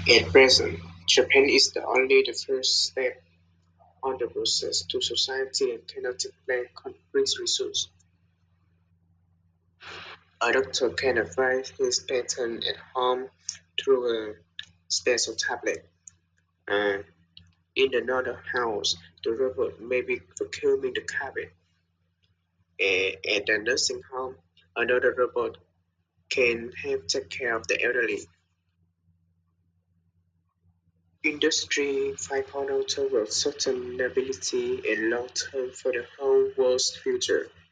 At present, Japan is only the first step on the process to society and cannot take complete results. A doctor can advise his patient at home through a special tablet. And in another house, the robot may be vacuuming the carpet. At the nursing home, another robot can help take care of the elderly. Industry 5.0 towards sustainability and long term for the whole world's future.